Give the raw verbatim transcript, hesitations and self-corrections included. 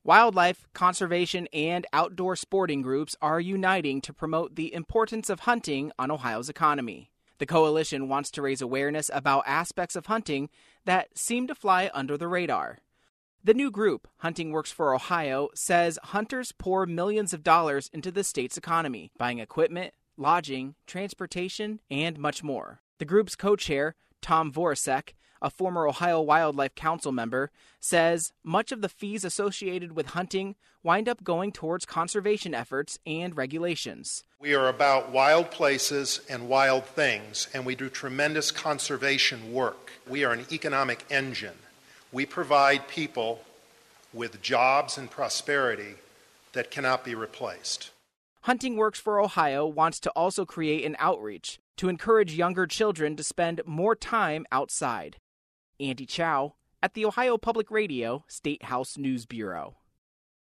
Wildlife, conservation, and outdoor sporting groups are uniting to promote the importance of hunting on Ohio's economy. The coalition wants to raise awareness about aspects of hunting that seem to fly under the radar. The new group, Hunting Works for Ohio, says hunters pour millions of dollars into the state's economy, buying equipment, lodging, transportation, and much more. The group's co-chair, Tom Voracek, a former Ohio Wildlife Council member, says much of the fees associated with hunting wind up going towards conservation efforts and regulations. We are about wild places and wild things, and we do tremendous conservation work. We are an economic engine. We provide people with jobs and prosperity that cannot be replaced. Hunting Works for Ohio wants to also create an outreach to encourage younger children to spend more time outside. Andy Chow at the Ohio Public Radio State House News Bureau.